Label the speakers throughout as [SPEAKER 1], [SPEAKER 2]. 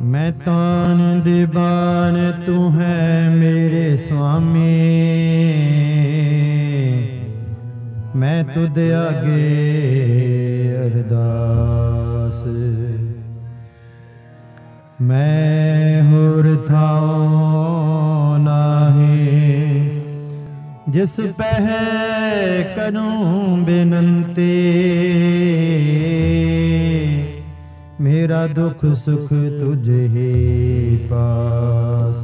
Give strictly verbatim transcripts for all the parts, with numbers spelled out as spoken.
[SPEAKER 1] मैं तान दीवान तू है मेरे स्वामी, मैं तुद आगे अरदास। मैं होर थाओ नाहीं जिस पह करूं बिनती, मेरा दुख सुख तुझे ही पास।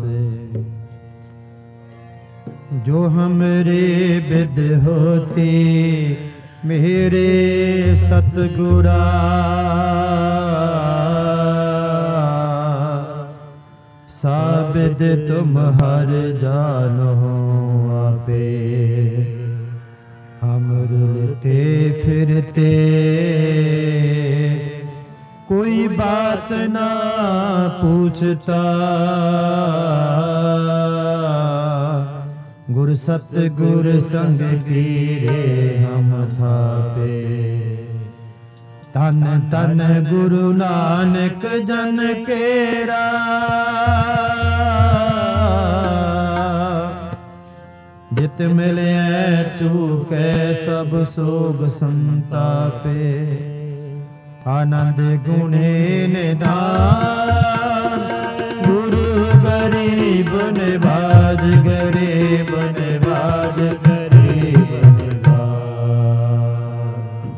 [SPEAKER 1] जो हमरे बिद होती मेरे सतगुरा, साबिद तुम हर जानो आपे। हम रुलते फिरते कोई बात ना पूछता, गुर सतगुर संग कीरे हम थापे। तन तन गुरु नानक जन केरा, जित मिले चूके सब सोग संतापे। आनंद गुणे निधान गुरु गरीब निवाज, गरीब निवाज, गरीब निवाज।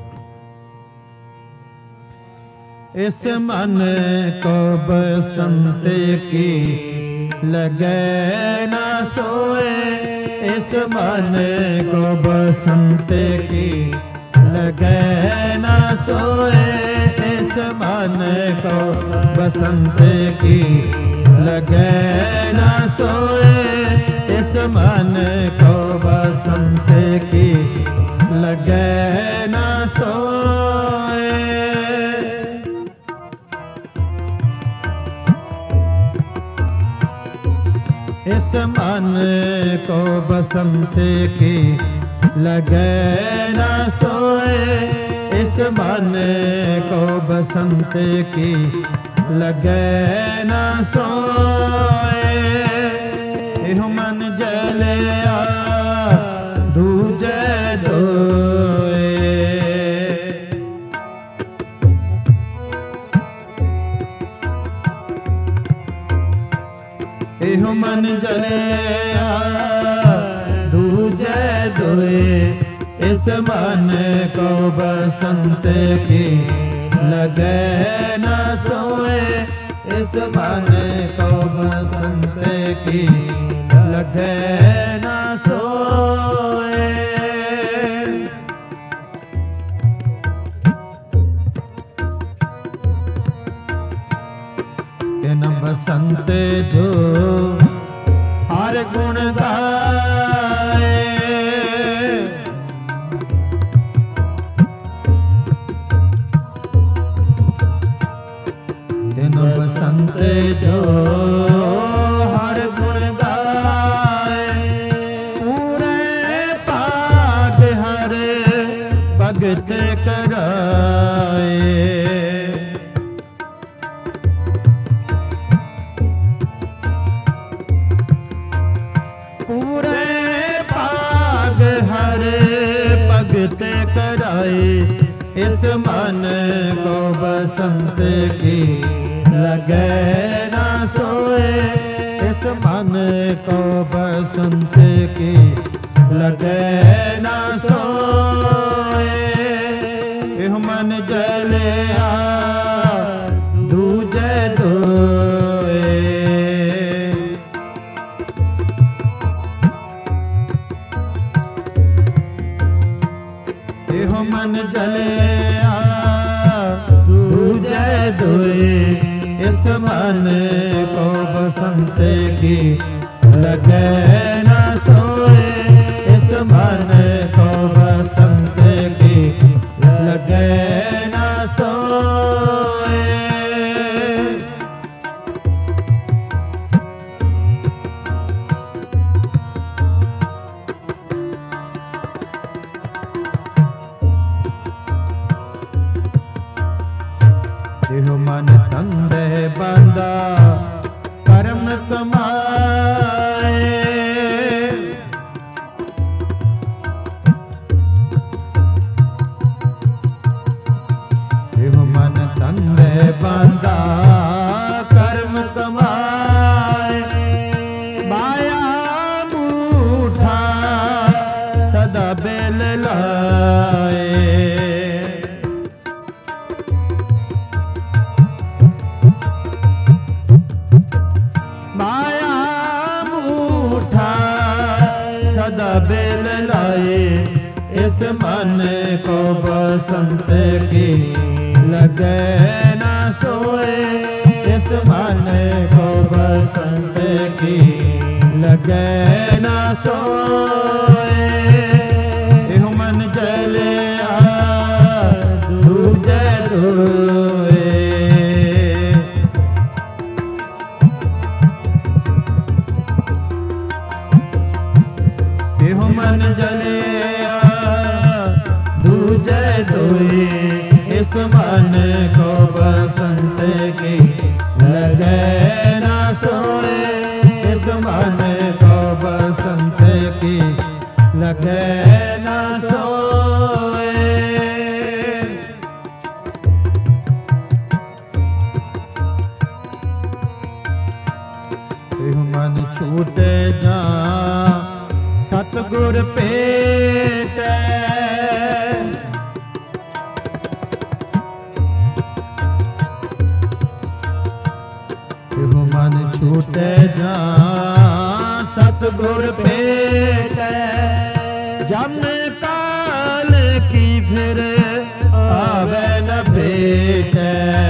[SPEAKER 1] इस मन को बसंत की लगे ना सोए, इस मन को बसंत की लगे ना सोए, इस मन को बसंत की लगे ना सोए, इस मन को बसंत की लगे ना सोए। इस मन को बसंत की लगे ना सोए, इस मन को बसंत की लगे ना सोए। एह मन जलिया दूजे दोए, एह मन जलिया दूजे दोए। इस मन को बसंत की लगे ना सोए, इस मन को बसंत की लगे ना सोए। इन बसंत जो हर गुण गाए, बसंत जो हर गुण गाए, पूरे पाग हर भगत कराए। पूरे पाग हर भगत कराए, इस मन को बसंत की लगे ना सोए, इस मन को बसंत की लगे ना सोए। यह मन जलिया दूजे दोए, यह मन जलिया दूजे दोए। इस मन को बसंत की लगे ना सोए, इस मन को बसंत की लगे ना सोए। एहो मन तंदे बांधा कर्म कमाए। एहो मन तंदे बांधा कर्म कमाए। माया मूठा सदा बेल लाए। माया मूठा सदा बेल लाए। इस मन को बसंत की लगे न सोए। इस मन को बसंत की लगे न सोए। एहो मन जले दूजे धोए। एहो मन जले दूजे धोए। इस मन को बसंत की लगे न सोए। इस मन को बसंत की लगे न सोए। एहो मन छूटे जा सतगुर पेटे। एहो मन छूटे जा सतगुर पेटे। जम काल की फिर आवे न भेटे।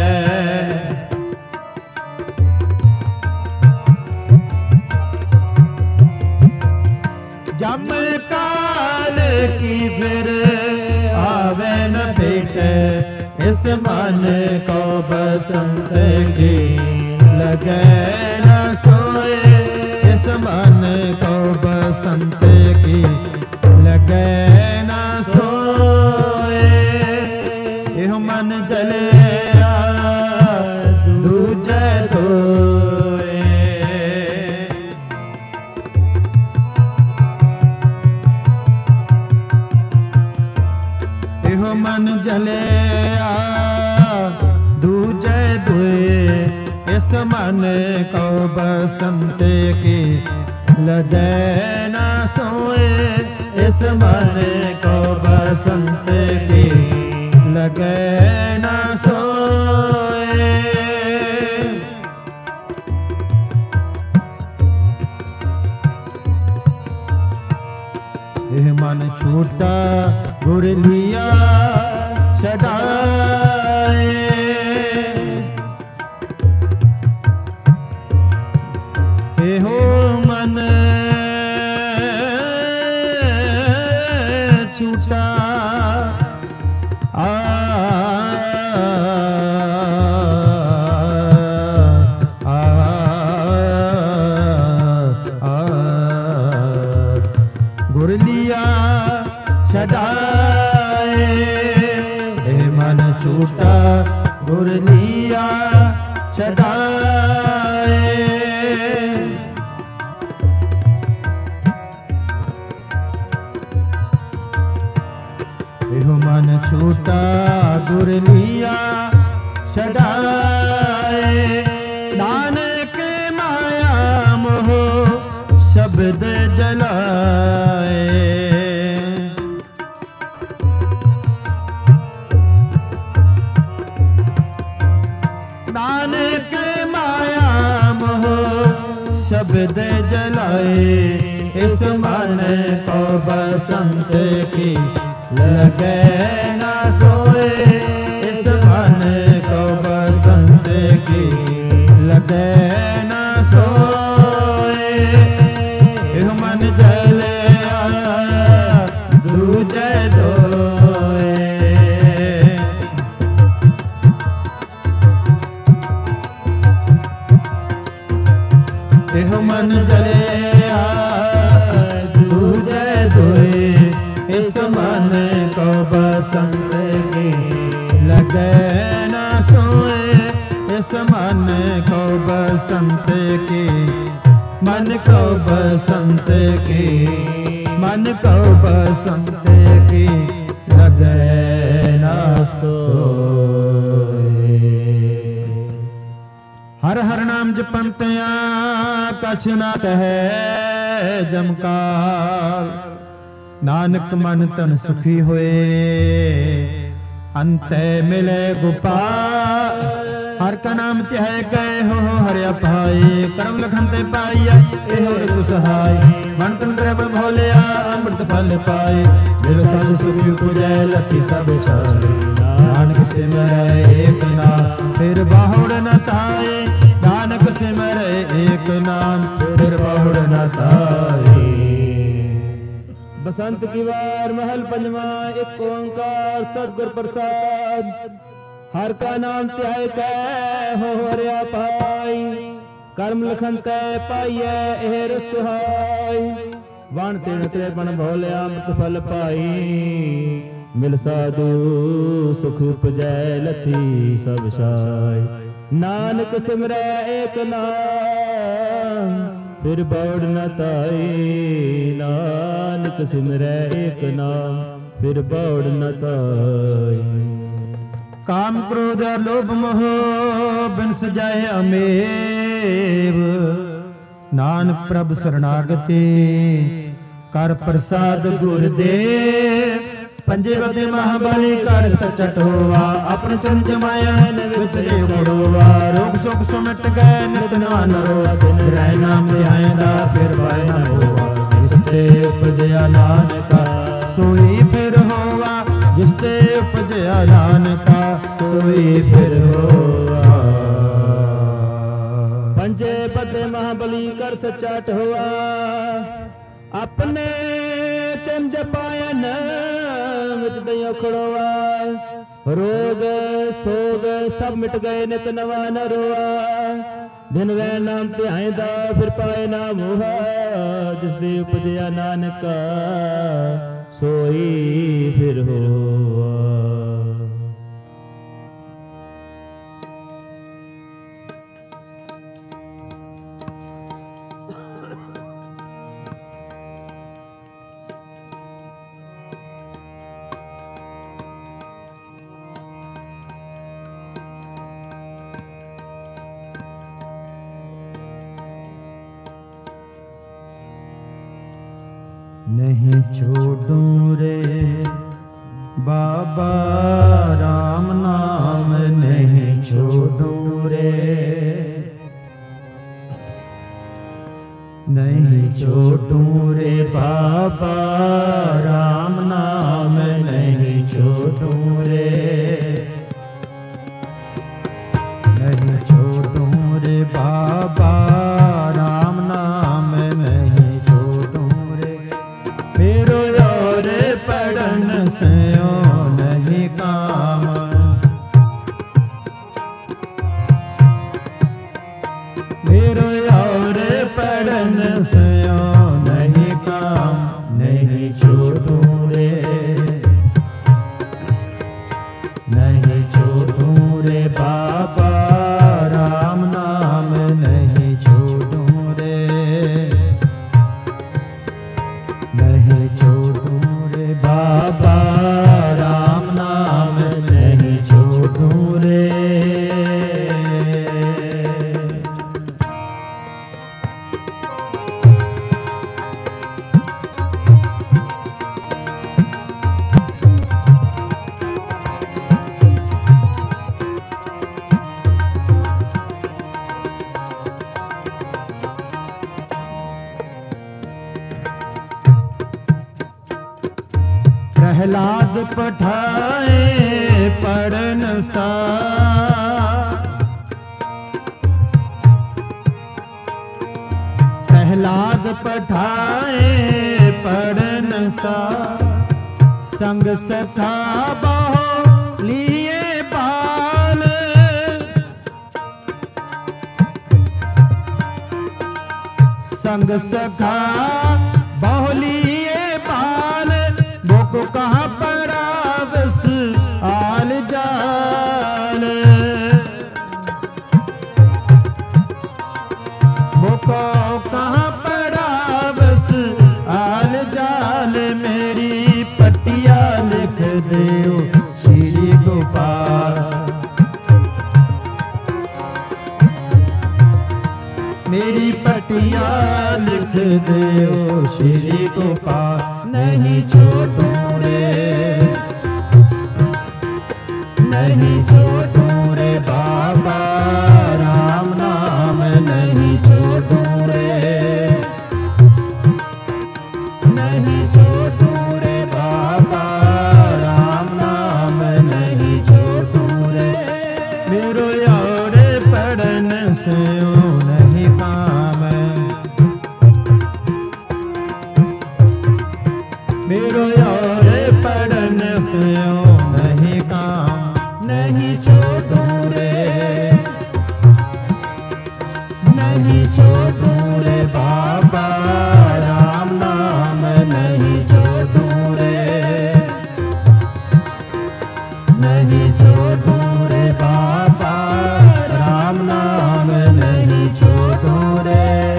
[SPEAKER 1] जम काल की फिर आवे न भेटे। इस मन को बसंत की लगे न सोए। इस मन को बसंत की लगे न सोए। एहो मन जले दूजे धोए। एहो मन जले दूजे धोए। इस मन को बसंत की लगे न सोए। इस मन को बसंत की लगे न सोए। एह मन छूटा गुर लिया छड़ाए। एहो मन छूटा आ आ आ गुर लिया छड़ाए। ए मन छूटा गुर लिया छड़ाए। एहो मन छूटा गुर लिया छड़ाए। नानक माया मोह शब्द जलाए। नानक माया मोह शब्द जलाए। इस मन को बसंत की लगे न सोए। इस मन को बसंत की लगे न सोए। एहो मन जले दूजे धोए। एहो मन जले दूजे धोए। इस मन को बसंत की लगे न सोए, इस मन को बसंत की, मन को बसंत की, मन को बसंत की लगे ना सोए। हर हर नाम जपंतिया कछ ना कहे जमकाल, नानक मन तन सुखी होए, अंते मिले गोपाल। हर का नाम चाहे गए हो हरिया पाए, करम लखन ते पाइया एहो रित सहाय। मन तन करे बल भोलिया अमृत फल पाए, मिल साध सुखी पुजै लखी सब छाए। नानक सिमरै एक नाम फिर बाहुड़ न ताए, नानक सिमरै एक नाम फिर बाहुड़ न ताए। बसंत की वार महल पंजवा, एक ओंकार सतगुर प्रसाद। हर का नाम त्याय कै हो हरिया पाई, कर्म लखन तै पाइयै एह सुहाई। वण तिण त्रेपन भोलिया अमृत फल पाई, मिल साधु सुख उपजै लथी सब छाई। नानक सिमरै एक नाम फिर बौड़ न ताई, नानक सिमरै एक नाम फिर बौड़ न ताई। काम क्रोध लोभ मोह बिन सजाए अमेव, नानक प्रभ शरणागति कर प्रसाद गुरुदेव। पंजे बदे महाबली कर सचट होवा, अपन चरण जमाया वितरे उड़ोवा। रोग शोक सुमिट गए नित नवान रोआ, दिन रह नाम ध्यायदा फिर पाए न होवा। जिसते उपजया नानका सोई फिर होवा, जिसते उपजया नानका सोई फिर होवा। पंजे बदे महाबली कर सचट होवा, अपने चरण जपायन मिट दयो खड़ोआ। रोग सोग सब मिट गए नित नवा न रोआ, दिन वै नाम ध्यायदा फिर पाए ना मोहा। जिस दे उपजया नानका सोई फिर होआ। नहीं छोड़ूं रे बाबा राम नाम, नहीं छोड़ूं रे, नहीं छोड़ूं रे बाबा राम नाम, नहीं छोड़ूं रे, नहीं छोड़ूं रे बाबा राम नाम, नहीं छोड़ूं रे। मेरो और पढ़न से नहीं काम, मेरो और पढ़न से नहीं काम, नहीं छोड़ूं रे, नहीं छोड़ूं रे बाबा राम नाम, नहीं छोड़ूं रे, नहीं छोड़ूं रे बाबा राम नाम, नहीं छोड़ूं रे। प्रहलाद पठाए पढ़न सा, प्रहलाद पठाए पढ़न सा, संग सखा बाहो लिए बाल, संग सखा बाहो लिए बाल, को कहाँ परावस आल जाल। गोपाल। मेरी पटिया लिख दो श्री गोपाल, नहीं छोड़ू रे, नहीं छोड़ू रे बाबा राम नाम, नहीं छोड़ू रे, नहीं छोड़ू रे बाबा राम नाम, नहीं छोड़ू रे। मेरो यार पढ़न से नहीं काम, मेरो यार पढ़न से नहीं काम, नहीं छोड़ू रे, नहीं छोड़ू रे बाबा राम नाम, नहीं छोड़ू रे, नहीं छोड़ू रे बाबा राम नाम, नहीं छोड़ू रे।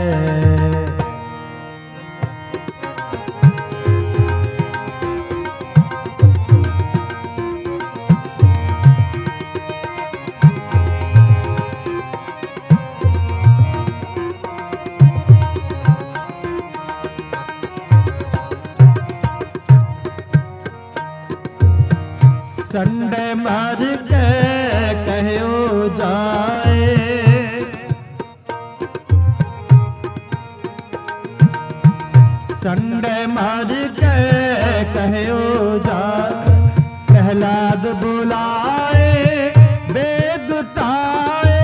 [SPEAKER 1] संडे मार के कहो जाए, संडे मार के कहो जाए, प्रहलाद बुलाए बेदताए,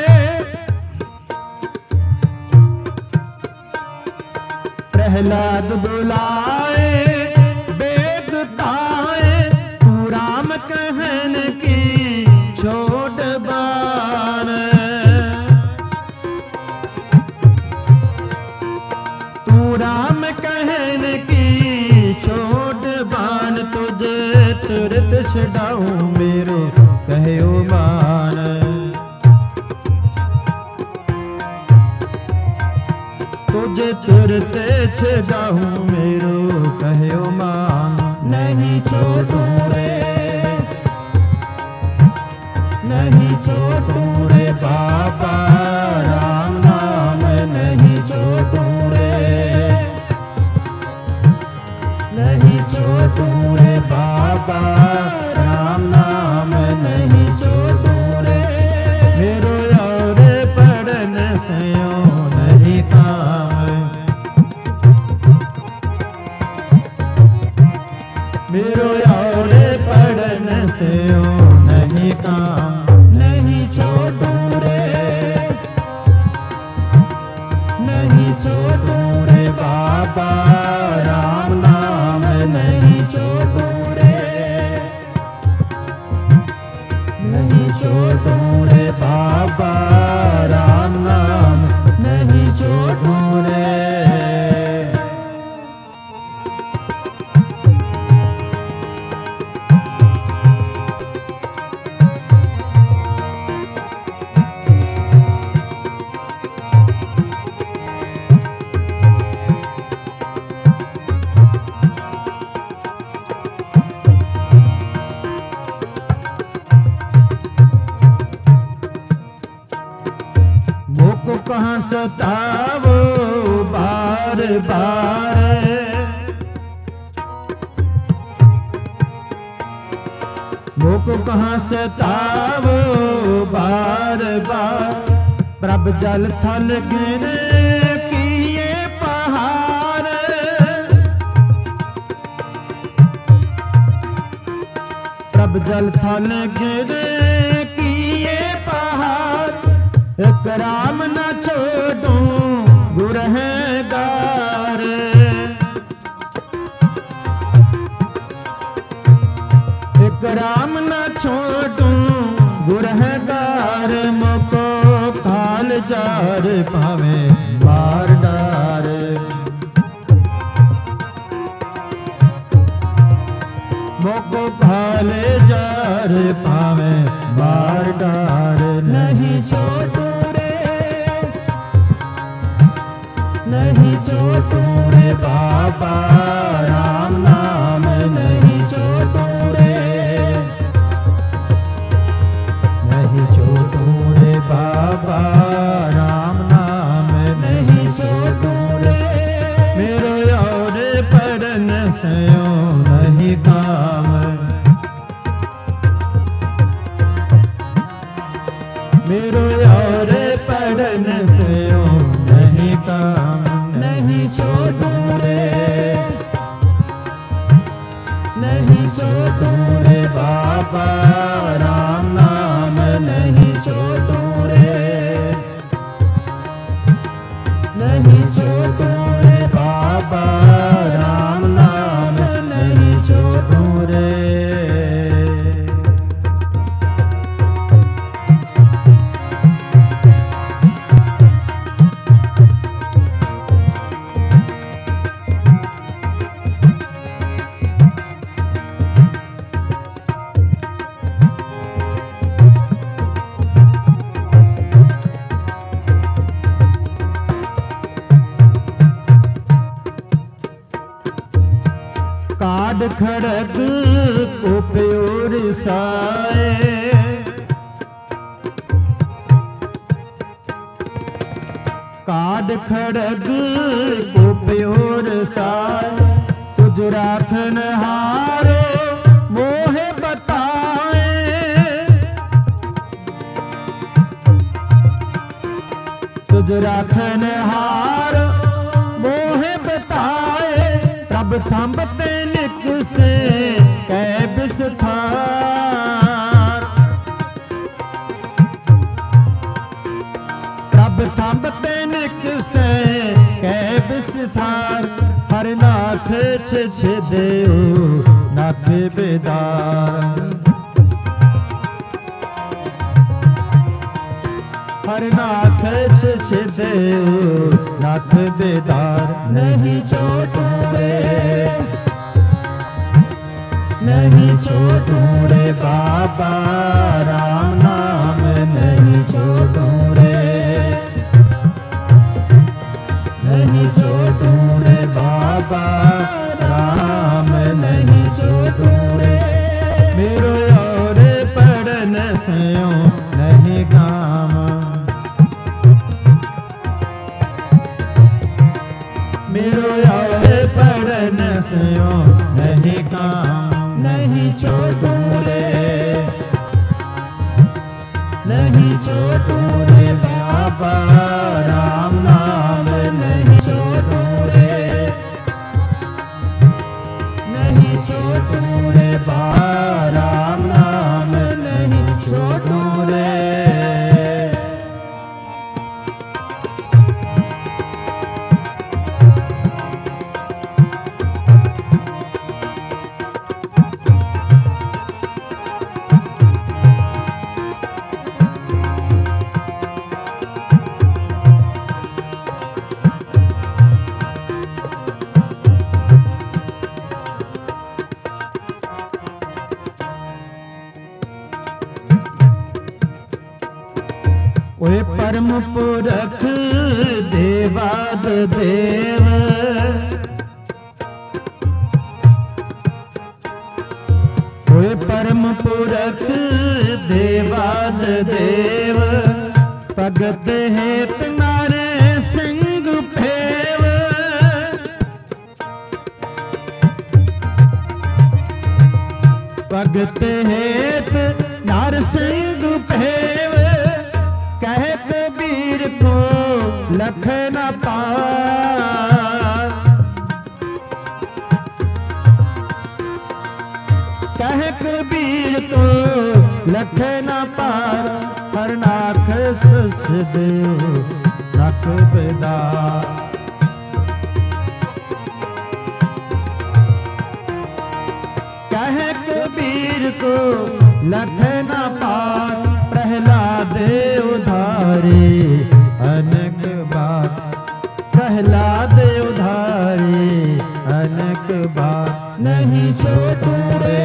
[SPEAKER 1] प्रहलाद बुलाए कहन की छोड़ बान, तू राम कहन की छोड़ बान, तुझे तुरत छड़ाऊं मेरो कहो मान, तुझे तुरत छड़ाऊं मेरो कहो मान, नहीं छोड़ू रे, नहीं छोड़ू रे बाबा राम नाम, नहीं छोड़ू रे, नहीं छोड़ू रे बाबा राम नाम, नहीं छोड़ू रे। मेरो यार पढ़न से नहीं काम, मेरो यार पढ़न से नहीं काम, नहीं छोड़ू रे, नहीं छोड़ू रे बाबा राम नाम, नहीं छोड़ू रे, नहीं छोड़ू रे बाबा राम नाम, नहीं छोड़ू रे। मोको कहाँ सतावो बार बार, मोको कहाँ सतावो बार बार, प्रभ जल थल गिर किए पहाड़, प्रभ जल थल गिर किए पहाड़, एक राम न छोड़ूं गुरहगार, एक राम न छोड़ूं गुरहगार, मोको काल जार पावे मार डार, मोको काल जार पावे मार डार, नहीं छोड़ू नहीं छोड़ू रे बाबा राम नाम, नहीं छोड़ू रे, मेरो और पढ़न से नहीं काम, नहीं छोड़ूं रे, नहीं छोड़ूं रे बाबा राम नाम, नहीं छोड़ूं रे, नहीं छोड़ूं रे बाबा राम नाम, नहीं छोड़ूं रे। काड खड़ग उपयोर साए, काड खड़ग उपयोर साए, तुझ राखन हारो मोहे बताए, तुझ राखन हार मोहे बताए, प्रभ थंबते निक से कै बिस्थार, प्रभ थंबते निक से कै बिस्थार, हर नाथ छिछ देओ नाथ बेदार, हर नाथ छिछ देओ नाथ बेदार, नहीं छोड़ूं रे, नहीं छोड़ूं रे बाबा राम नाम, नहीं छोड़ूं रे, नहीं छोड़ूं रे बाबा राम, नहीं छोड़ूं रे। मेरो और पढ़न स्यों नहीं काम, मेरो और पढ़न स्यों नहीं काम, नहीं छोड़ूं रे, नहीं छोड़ूं रे बाबा राम नाम, नहीं छोड़ूं रे, नहीं छोड़ूं रे बाबा राम नाम, नहीं छोड़ूं रे। ओए परम पुरख देवाद देव, ओए परम पुरख देवाद देव, भगत हेत नारे सिंह फेव, भगत हेत नार सिंह फेव, कहे कबीर को लख न पार, कहे कबीर को लख न पार, हर नाथ सच देओ नाथ बेदार, कहे कबीर को लख न पार, प्रहलाद उधारे अनेक बार, प्रहलाद उधारे अनेक बार, नहीं छोड़ूं रे,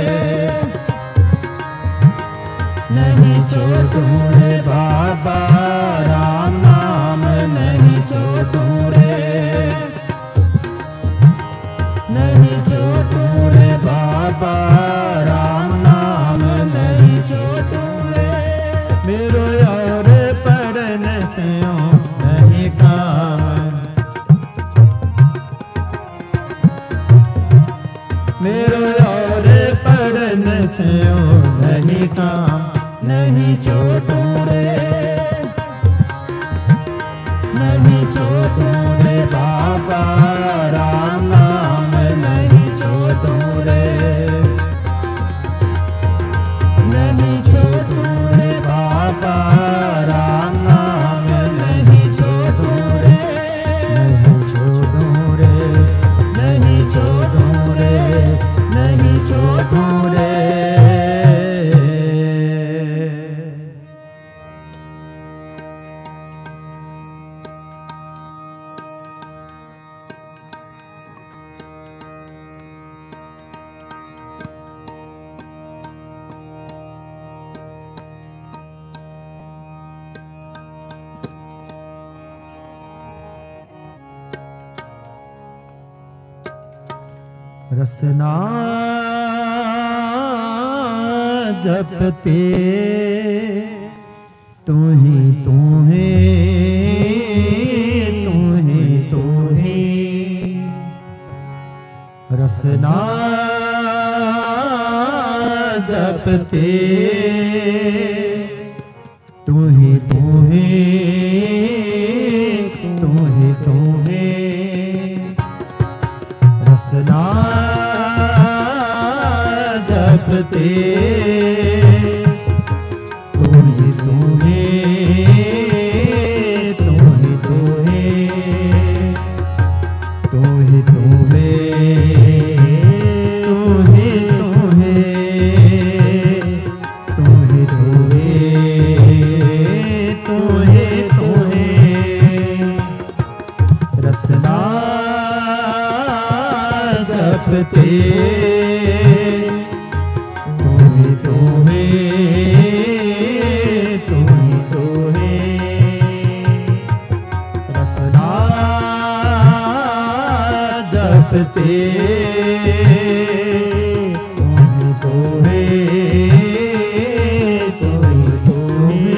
[SPEAKER 1] नहीं छोड़ूं रे बाबा राम नाम, नहीं छोड़ूं रे, नहीं छोड़ूं रे बाबा राम नाम, नहीं छोड़ूं रे। मेरो और पढ़न स्यों नहीं काम, मेरो और पढ़न स्यों नहीं काम, नहीं छोड़ूं रे। रसना जपते तू ही तू है, तू ही तू है। रसना जपते तू ही तू है, तू ही तू है। रसना जपते तू ही तू है, तू ही तू है, तू ही तू है, तू ही तू है, तू ही तू है, तू ही तू है। रसना जपते तू ही तू है, तू ही तू है। रसना जपते तू ही तू है, तू ही तू है।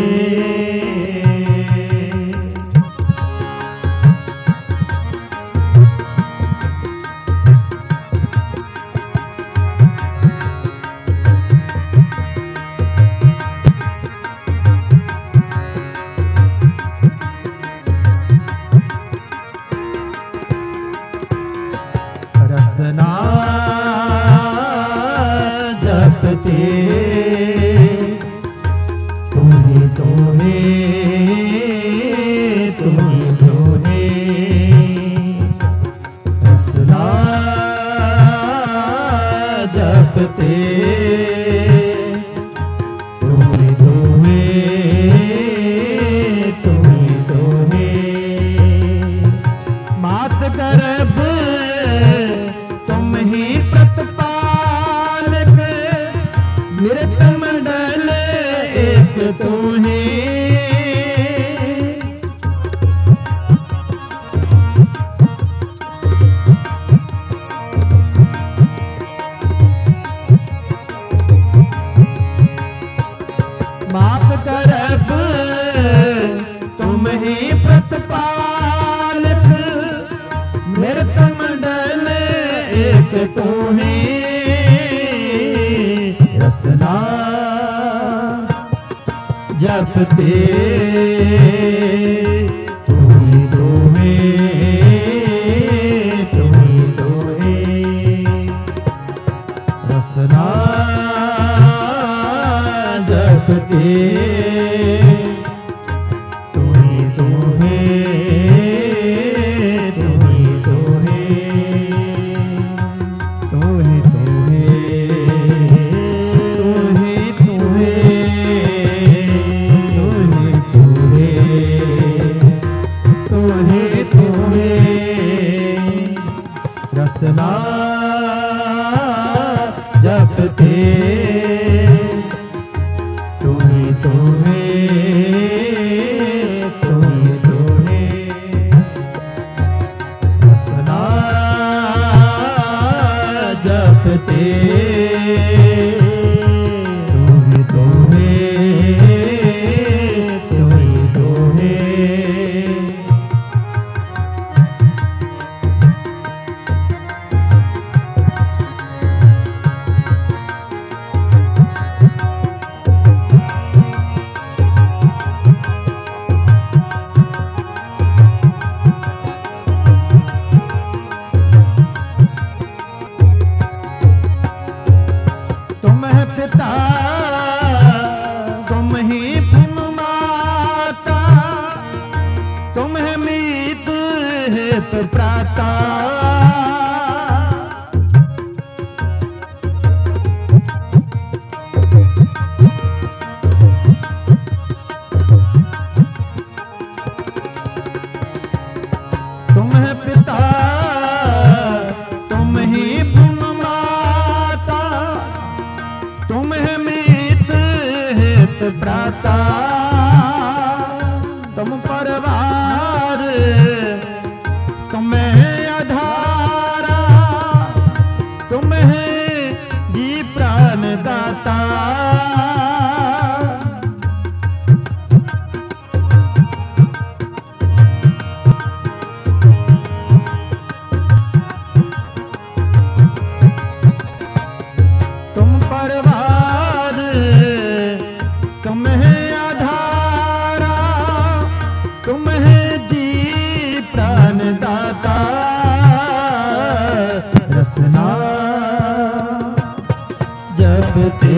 [SPEAKER 1] रसना जपते तू ही तू है, तू ही तू है। रसना जपते तू ही तू है, तू ही तू है। मात गर्भ तुम ही प्रतिपालक, मृत मंडल एक तू ही। मात गर्भ तुम ही प्रतिपालक, मृत मंडल एक तू ही। रसना जपते तू ही तू है, तू ही तू है। रसना जपते तू ही तू है, तू ही तू है, तू ही तू है, तू ही तू है, तू ही तू है, तू ही तू है। रसना जपते तू ही तू है, तू ही तू है। रसना जपते तू ही तू है, तू ही तू है। तुम है पिता, तुम ही तुम माता, तुम है मीत हित प्राता। तुम है पिता, तुम ही तुम माता, तुम है मीत हित प्राता। तुम परिवार, तुम है आधारा,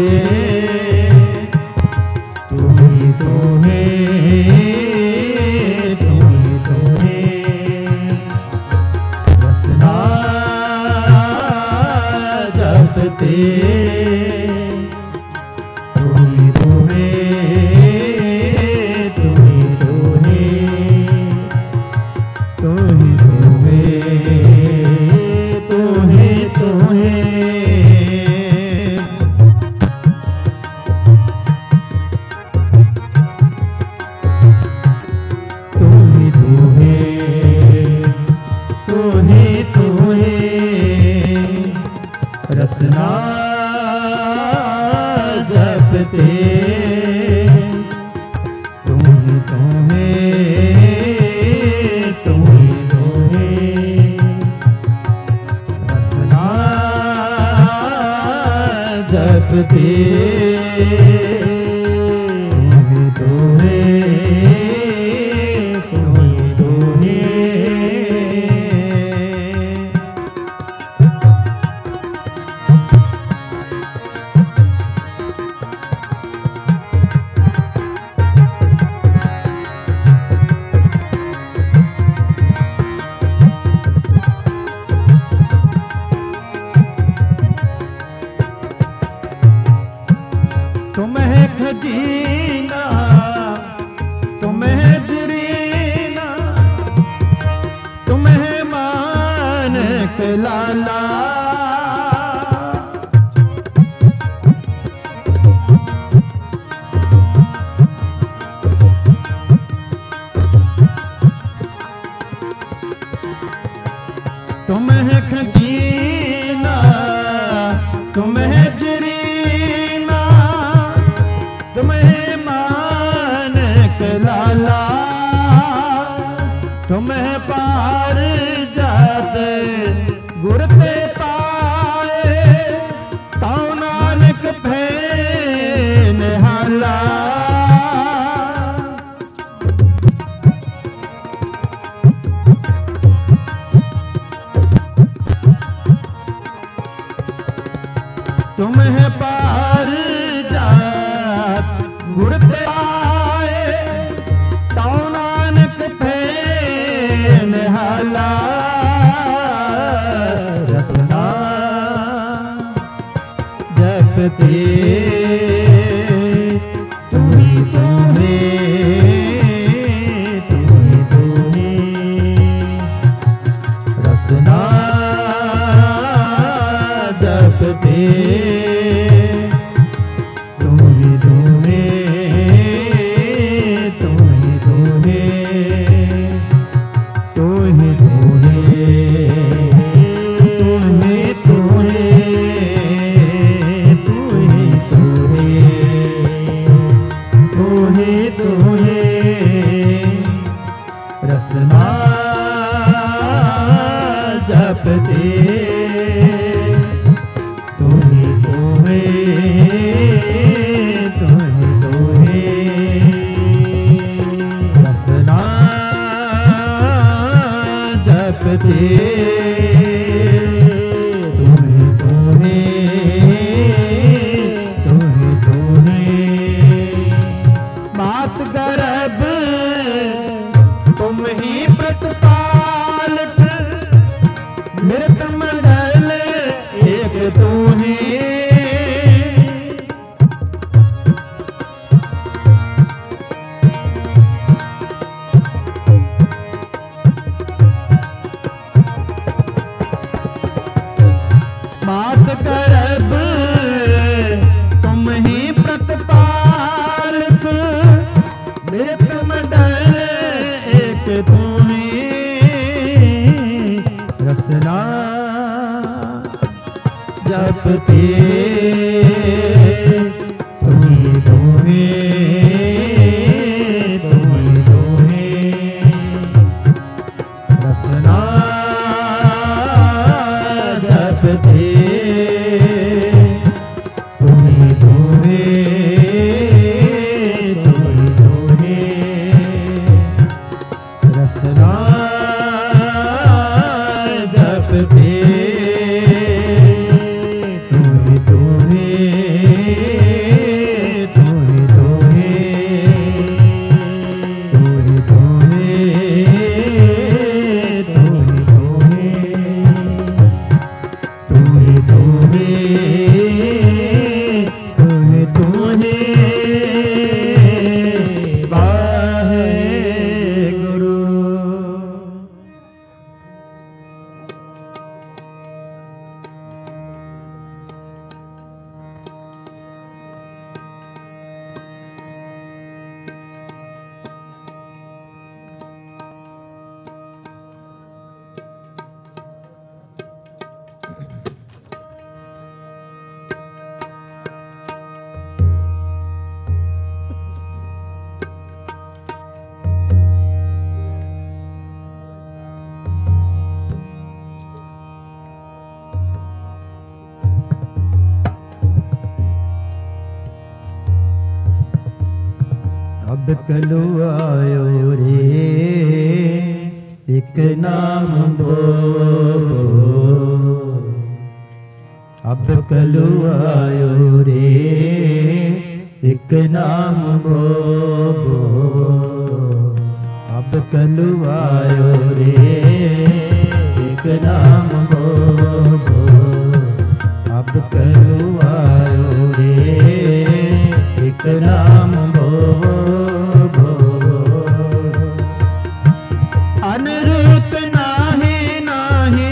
[SPEAKER 1] तू ही तो है, तू ही तो है। रसना जपते तू ही तो है, तू ही तो है, तू ही तो है, तू ही तो है। रसना जपते तुम ही तो है, तुम ही तो है। रसना जपते तुम ही तो है, तुम ही तो है। तुम्हें खजीना, तुम्हें जरीना, तुम्हें मानक लाला। तुम्हें खजीना, तुम्हें जरीना, तुम्हें मानक लाला। तुम्हें पार जाते गुर ते पाए, ताऊ नानक भैन हाला। तुम्हें पार जात गुर ते आए, ताऊ नानक भैन हाला। रसना जपते तुम ही तो है, तुम ही तो है। रसना जपते तुम ही तो है, तुम ही तो है, तू ही तो है, तू ही तो है, तू ही तो है, तू ही तो है। रसना जपते तू ही तो है, तू ही तो है। रसना जपते तू ही तो है, तू ही तो है। मात गर्भ तुम ही प्रतिपालक, मृत मंडल एक तू ही। मात गर्भ तुम ही प्रतिपालक, मृत मंडल एक तू ही। रसना जपते तुम ही तो है, तुम ही तो है। रसना जपते तुम ही तो है, तुम ही तो है। रसना जपते तू ही तो है। अब कलु आयो रे एक नाम बो, अब कलु आयो रे एक नाम बो, अब कलु आयो रे एक नाम बो, अब कलु आयो रे एक नाम बो, अनरूत नाही नाही,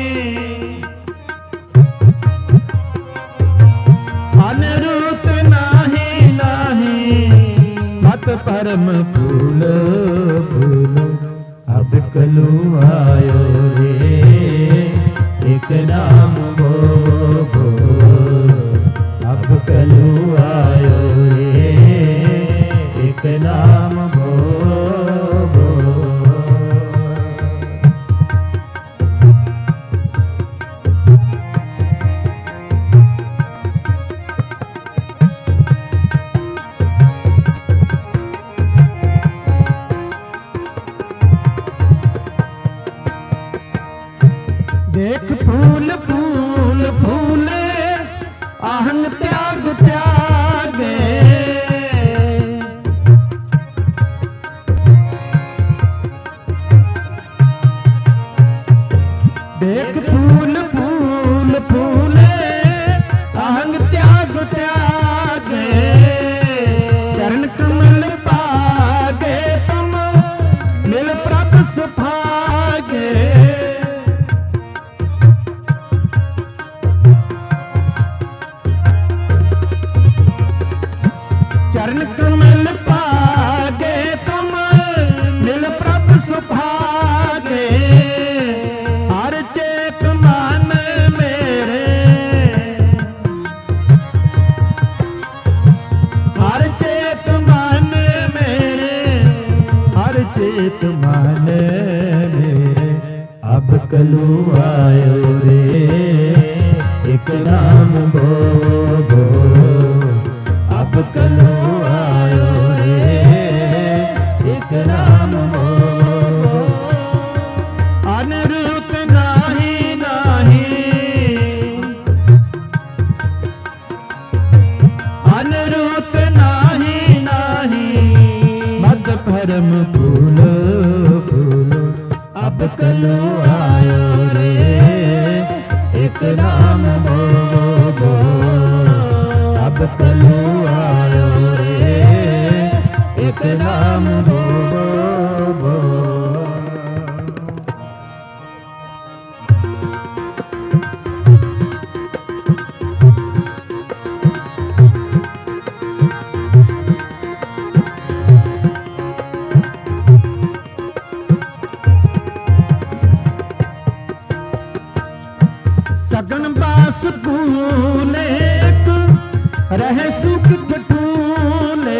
[SPEAKER 1] अनरूत नाही नाही, मत परम फूल फूल, अब कलु आयो रे एक नाम बो, बो, अब कलु आयो रे एक नाम बो, बो। देख फूल फूल फूले आहंग त्याग त्यागे, देख फूल फूल फूले आहंग त्याग त्यागे, चरण कमल पागे तुम मिल प्रभ सुभागे, चरण कमल पागे तुम मिल प्रभ सुभागे, हर चेत मान मेरे, हर चेत मान मेरे, हर चेत मान मेरे, अब कलु आयो रे एक नाम बो, बो, अब कलु आयो रे एक नाम बो, अनरूत नाही नाही, अनरूत नाही नाही, मद परम फूल फूल, अब कलु आयो रे एक नाम बो, बो, अब कलु आयो रे एक नाम बो, बो। सगन बास फूले रहे सुख कटूले,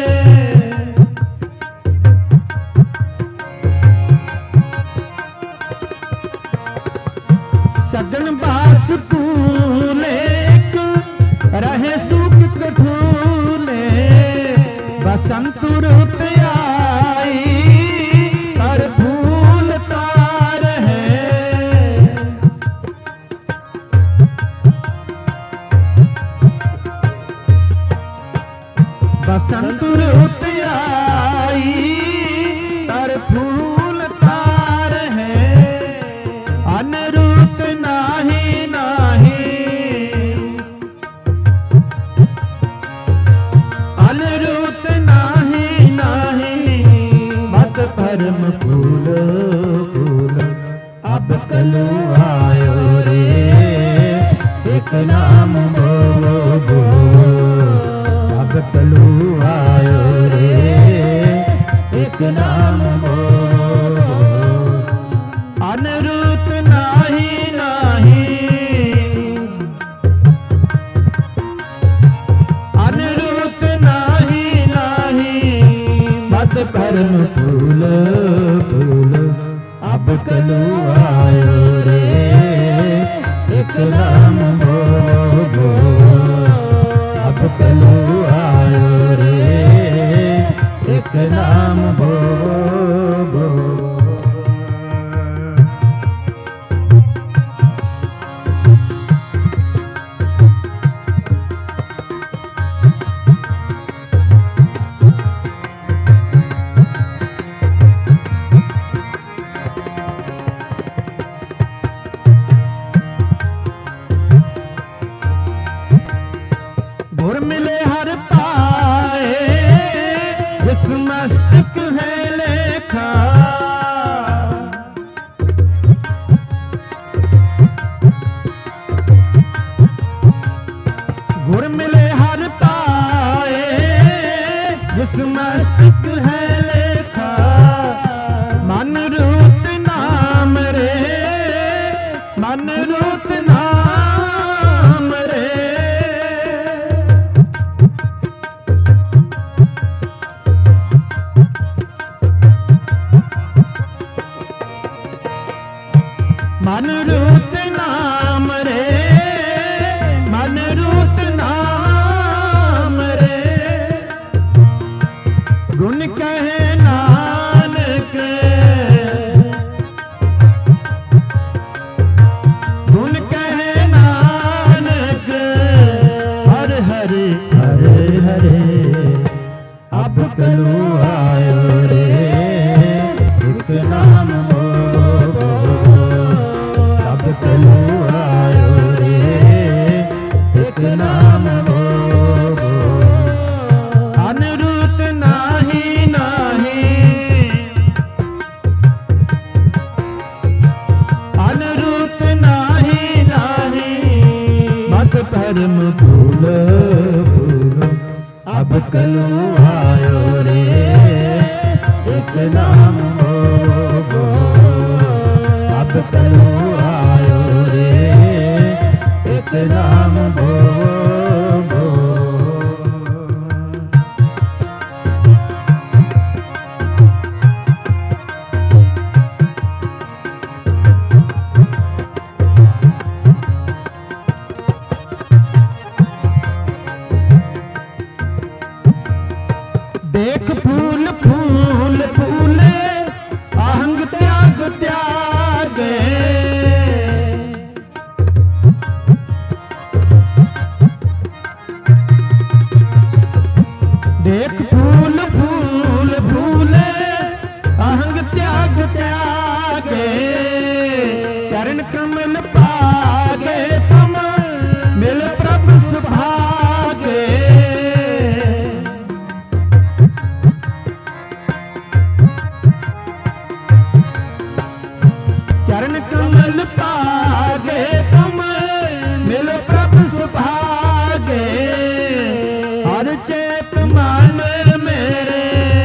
[SPEAKER 1] सगन बास फूले रहे सुख कटूले, बसंत रुत आई पर फूल तार है, बसंत रुत आई पर फूल तार है, अनरूत नाही नाही, अनरूत नाही नाही, मत परम फूल फूल, अब कलु आयो रे एक नाम बो, बो, अब कलु आयो रे एक नाम बो, अनरूत नाही नाही, अनरूत नाही नाही, मत परम फूल फूल, अब कलु आयो रे एक नाम बो, बो, अब कलु आयो रे एक नाम भो भो। गुर मिले हर पाए जिस मस्तक है लेखा। गुर मिले हर पाए जिस मस्तक है लेखा। मन रूत नाम रे मन रूत नाम रे। मन रूत नाम रे मन रूत नाम रे। गुण कहे नानक गुण कहे नानक। हर हरे हरे हरे अब कलो आयो रे एक नाम हो। कलो आयो रे एक नाम भो भो। अनरूत नाही नाही अनरूत नाही नाही। मत परम भूल भूल अब कलो आयो रे एक नाम भो भो। अब कलो एक नाम भो भो। देख फूल फूल फूले आहंग त्याग त्यागे। देख फूल फूल फूले आहंग त्याग त्यागे। चरण कमल पागे तुम मिल प्रभ सुभागे। चरण कमल पागे तुम मिल प्रभ सुभागे। हर चेत मन मेरे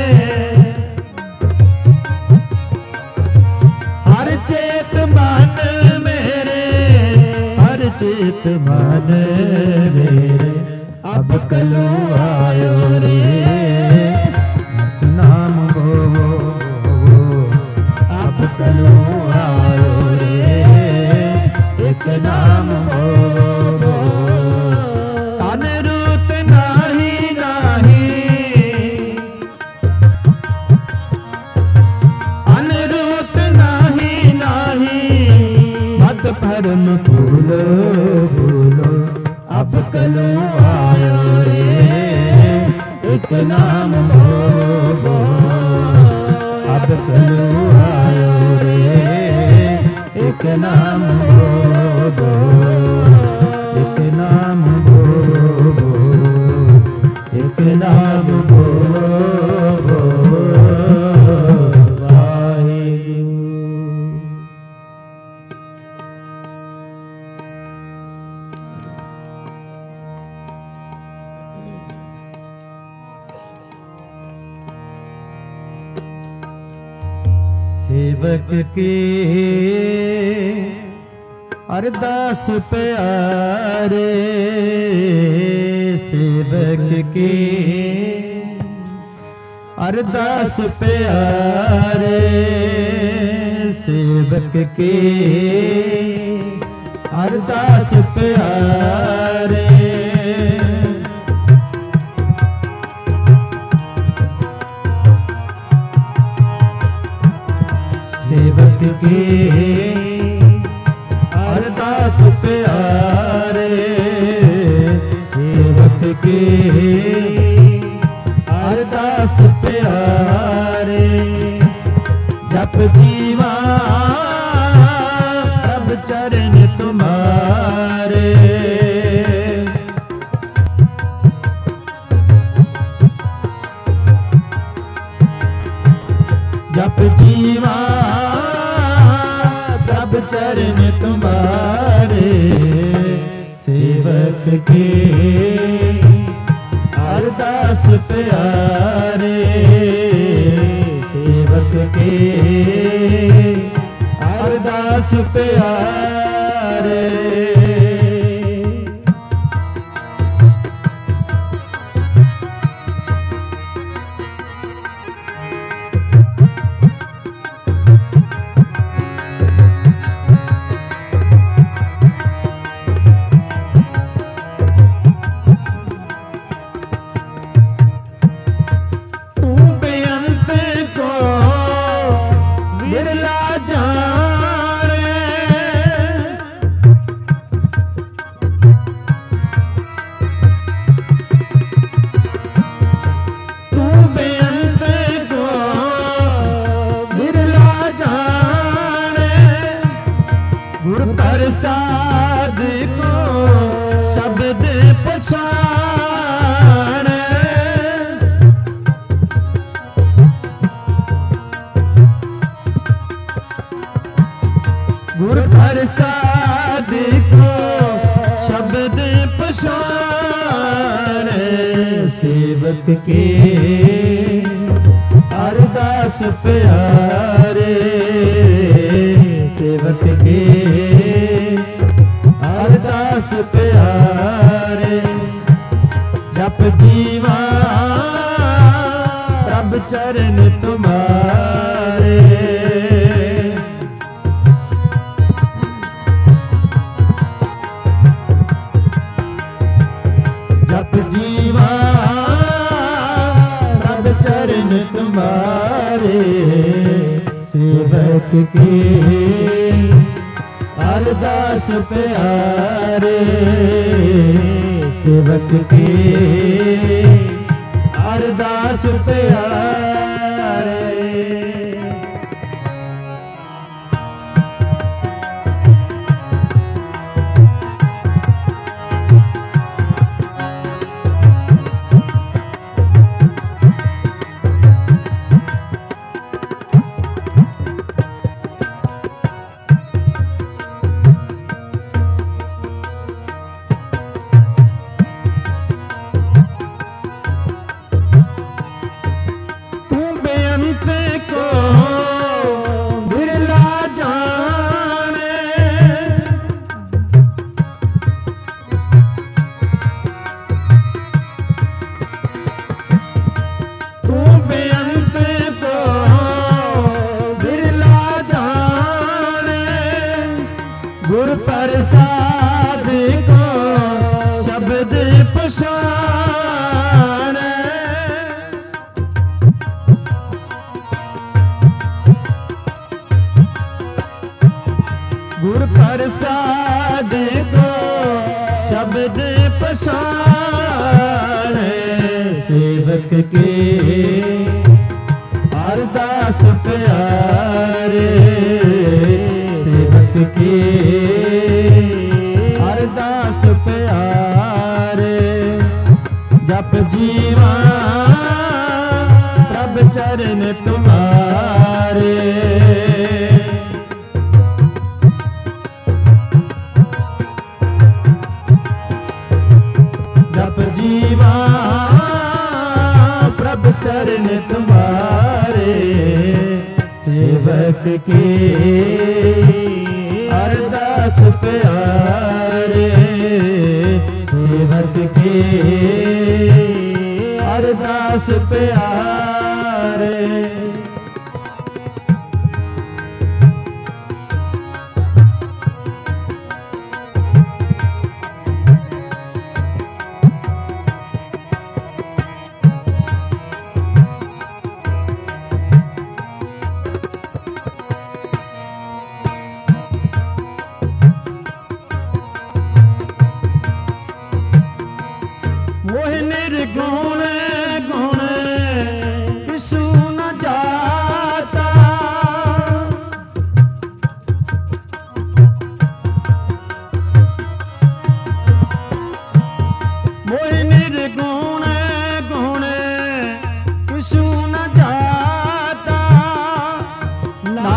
[SPEAKER 1] हर चेत मन मेरे हर चेत मन मेरे। अब कलो आयो रे एक नाम भो भो। अब कलो आयो रे एक नाम भो भो। अनरूत नाही नाही अनरूत नाही नाही। मत परम भूल भूलो अब कलो आयो रे एक नाम भो भो। अब कलो आयो रे एक नाम भो भो। एक नाम भो भो एक नाम भो भो। वाहिगुरू। सेवक के अरदास प्यारे सेवक के अरदास प्यारे सेवक के अरदास प्यारे के अरदास प्यारे, सेवक के अरदास प्यारे। जप जीवा प्रभ चरण तुम्हारे, जप जीवा प्रभ चरण तुम्हारे। सेवक के अरदास प्यारे, सेवक के अरदास प्यारे। प्रसाद को शब्द पछाण, गुर प्रसाद को शब्द पछाण। सेवक के अरदास प्यारे, सेवक के अरदास प्यारे। जप जीवा प्रभ चरण तुम्हारे, जप जीवा प्रभ चरण तुम्हारे। सेवक के अरदास प्यारे, सेवक के अरदास प्यारे। गुर प्रसाद को शब्द पछाण, गुर प्रसाद को शब्द पछाण। सेवक के अरदास प्यारे, सेवक के अरदास प्यारे। जप जीवा प्रभ चरण तुम्हारे, जप जीवा प्रभ चरण तुम्हारे। सेवक के अरदास प्यारे, सेवक के अरदास प्यारे।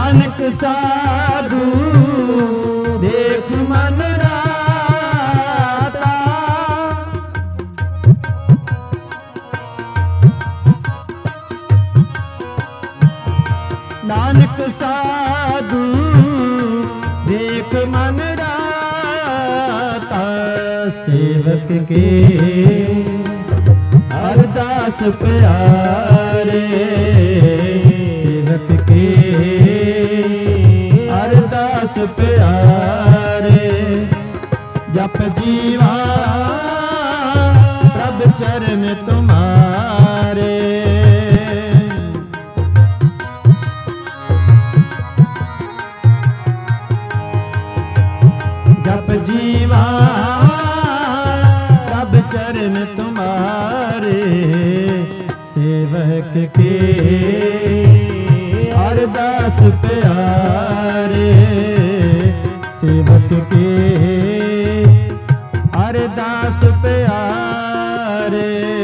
[SPEAKER 1] नानक साधु देख मन राता। नानक साधु देख मन राता। सेवक के अरदास प्यारे, सेवक के अरदास प्यारे। जप जीवा प्रभ चरण तुम्हारे। जप जीवा प्रभ चरण तुम्हारे। सेवक के अरदास प्यारे, सेवक के अरदास प्यारे।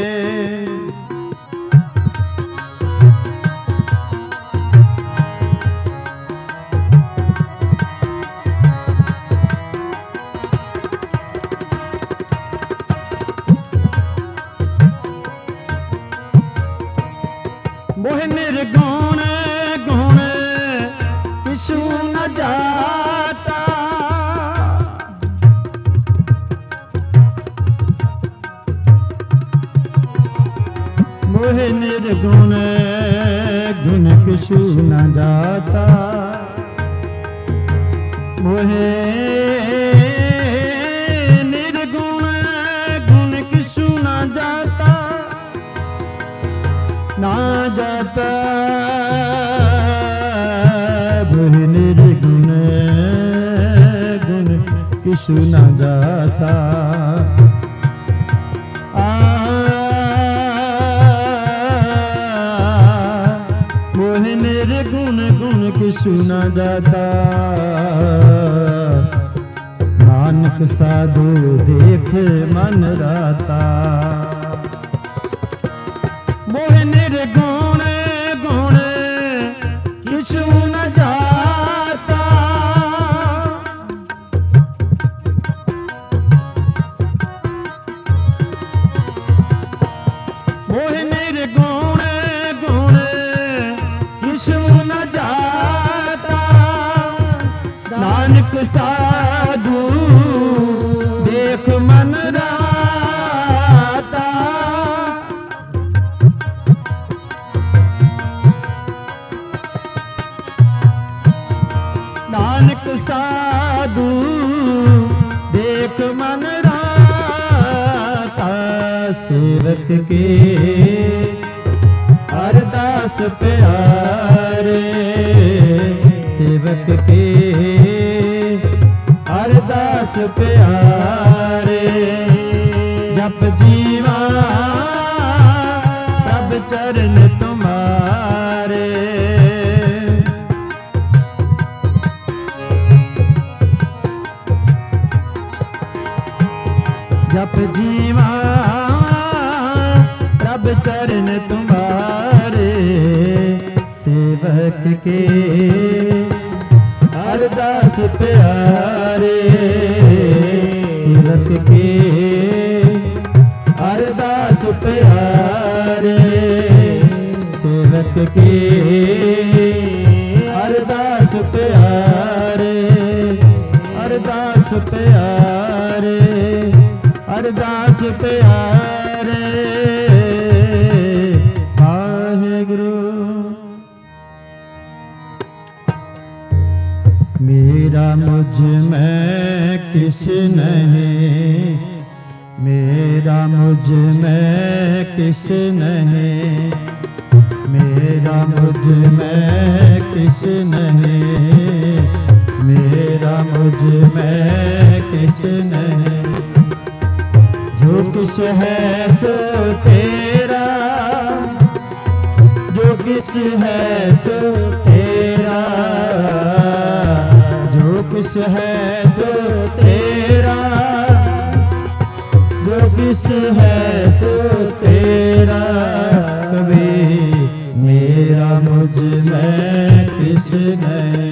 [SPEAKER 1] मोह निर्गुण गुण किछु न जाता। मोह निर्गुण गुण किछु न जाता। मोह निर्गुण गुण किछु न जाता। ना जाता मोह निर्गुण गुण किछु न जाता। आ मोह निर्गुण गुण किछु न जाता। नानक साधु देख मन राता। मोह निर्गुण गुण किछु न जाता। मोह निर्गुण गुण किछु न जाता। नानक साधु देख मन राता। नानक साधु देख मन राता। सेवक के अरदास प्यारे, सेवक के अरदास प्यारे। जप जीवा प्रभ चरण तुम्हारे। जप जीवा प्रभ चरण तुम्हारे। सेवक के अरदास प्यारे, सेवक के अरदास प्यारे। सेवक के अरदास प्यारे, अरदास प्यारे, अरदास प्यारे। वाहिगुरु। मेरा मुझ में किस नहीं, मेरा मुझ में किस नहीं। मेरा मुझ में किस नहीं, मेरा मुझ में किस नहीं। जो किस है सो तेरा, जो किस है सो तेरा। जो किस है सो तेरा, जो किस है सो तेरा। कभी मेरा मुझ में किस नहीं।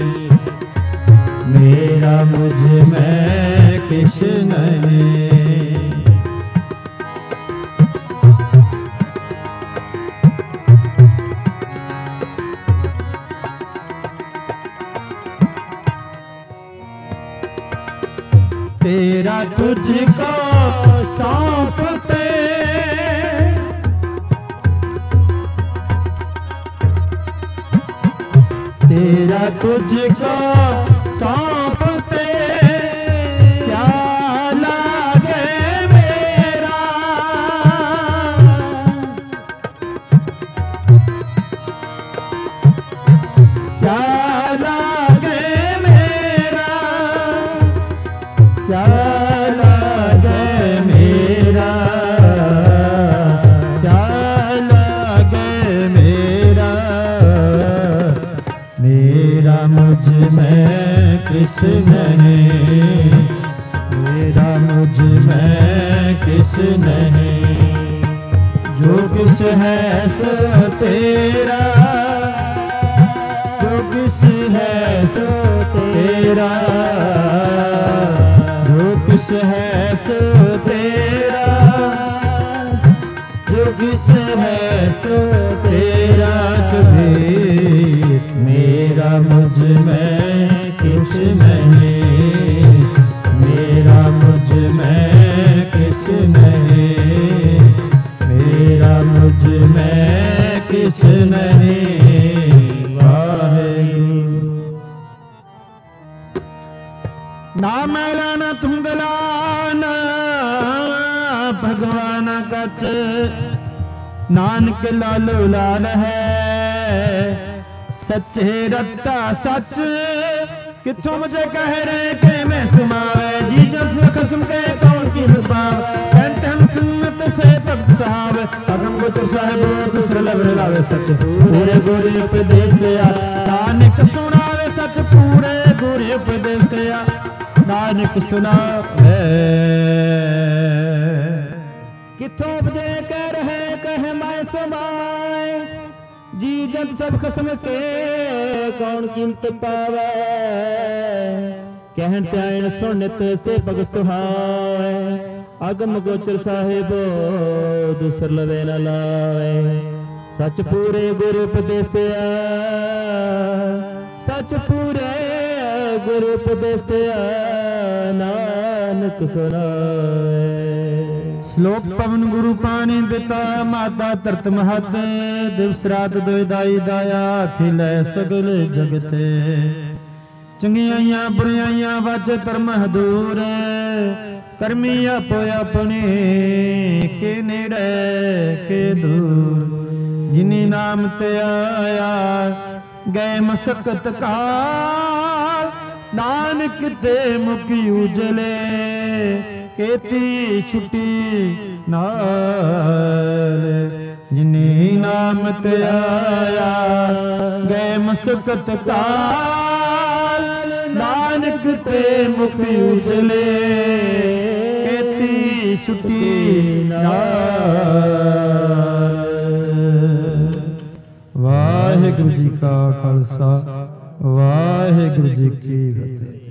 [SPEAKER 1] तेरा तुझको सौंपते, तेरा तुझको सौंपते, क्या लागे मेरा, क्या लागे मेरा, क्या लागे मेरा, क्या लागे मेरा, मेरा मुझ में किस नहीं, मेरा मुझ में किस नहीं, जो किस है सो तेरा, जो किस है सो तेरा, जो किस है सो तेरा, जो किस है सो तेरा, कभी मेरा मुझ में किस नहीं, मेरा मुझ में किस नहीं, मेरा मुझ में किस नहीं। ना मैला ना धुंधला ना भगवान कच, नानक लालो लाल है, सच्चे रत्ता सच, किथों मुझे कह रहे के मैं सुमावे, जी जब से खस्म के कौन की पाव, कहते हम सुन्नत से भक्त साहब, अगम गोचर साहिब दूसरे लबरे लावे सच, पूरे गोरे उपदेश नानक सुनावे सच, पूरे गोरे उपदेश नानक सुनावे। किथों उपजे कह रहे कहे मैं समाए, जी जब सब खस्म के कौन कीमत पावे, कहन त्यान सुनित से पग सुहाए, अगम गोचर साहिबो दूसर लवे न लाए, सच पूरे गुरु उपदेसिया, सच पूरे गुरु उपदेसिया, नानक सुनाए। श्लोक पवन गुरु पानी पिता माता तरत महत, दिवस रात दोदाई दाया खिलै सगल जगते, चंगियाइयां बुराइयां वाजे धर्म हदूर, करमी आपो अपने के नेड़े के दूर, जिनी नाम ते आया गए मसकत काल, नानक ते मुखी उजले केती छुट्टी नाल, जिनी नाम ते आया गए मसकत काल, नानक ते मुखी उजले केती छुट्टी नाल। वाहिगुरु जी का खालसा, वाहिगुरु जी की फतेह।